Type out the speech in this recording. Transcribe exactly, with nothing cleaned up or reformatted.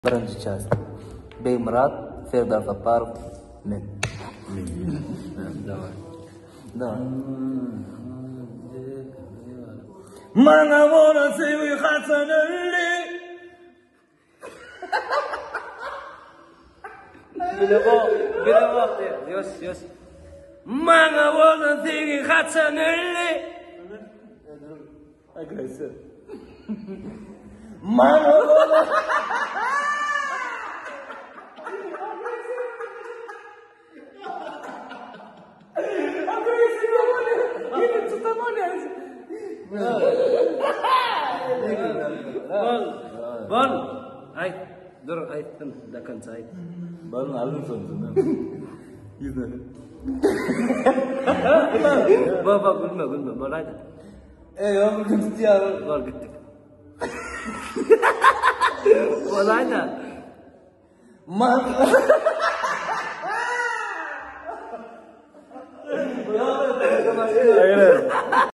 Birinci часть. Беймурат, Фердар Сапаров, men. Давай. Давай. Mana vona sevi Hasan Ali. Bile bak, bile bak diyor. Yos, yos. Mana vona sevi Hasan Ali. Agresif. Mana vona Bal, bal, ay, dur, ay, tun, dakan say. Balın alın sonucunda. Yüzde. Baba, gülme, gülme, bal ayda. E ya bugün tutuyor. Bal gittik. Bal ayda. Man. Hayır.